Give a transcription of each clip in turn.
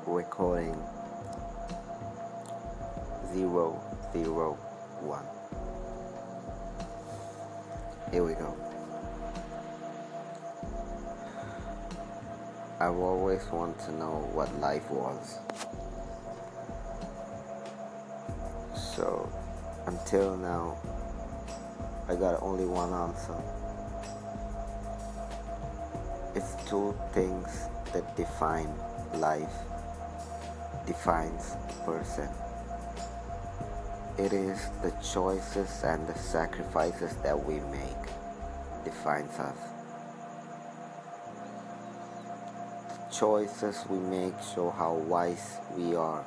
Recording 001. Here we go. I've always wanted to know what life was. So, until now, I got only one answer. It's two things that define life, defines a person. It is the choices and the sacrifices that we make defines us. The choices we make show how wise we are,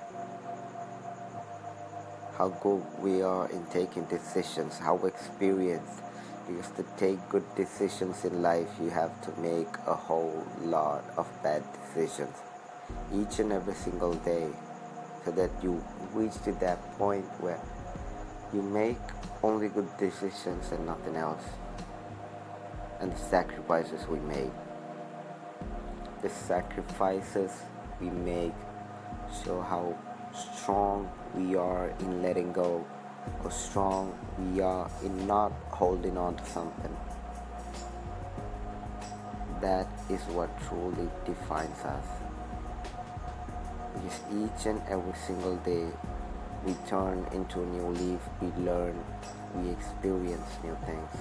how good we are in taking decisions, how experienced. Because to take good decisions in life, you have to make a whole lot of bad decisions each and every single day, so that you reach to that point where you make only good decisions and nothing else. And the sacrifices we make show how strong we are in letting go, how strong we are in not holding on to something. That is what truly defines us. Because each and every single day we turn into a new leaf, we learn, we experience new things.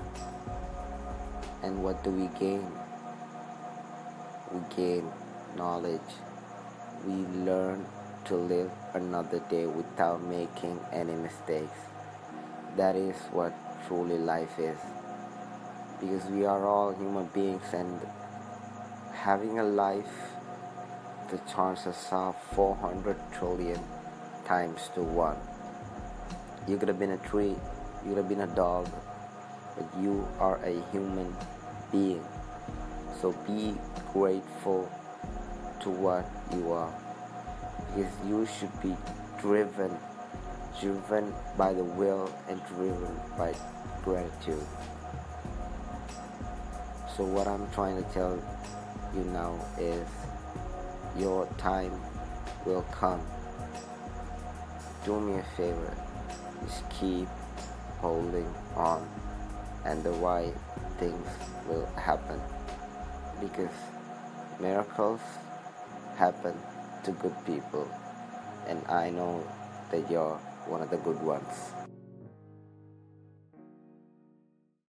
And what do we gain? We gain knowledge. We learn to live another day without making any mistakes. That is what truly life is. Because we are all human beings, and having a life, the chances are 400 trillion times to 1. You could have been a tree, you could have been a dog, but you are a human being. So be grateful to what you are, because you should be driven by the will and driven by gratitude. So what I'm trying to tell you now is your time will come. Do me a favor, just keep holding on, and the right things will happen, because miracles happen to good people, and I know that you're one of the good ones.